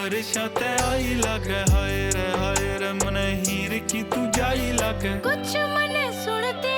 बारिशां ते आई लागे, हाय रे मन हीर की तू जाई लागे। कुछ मने सुनते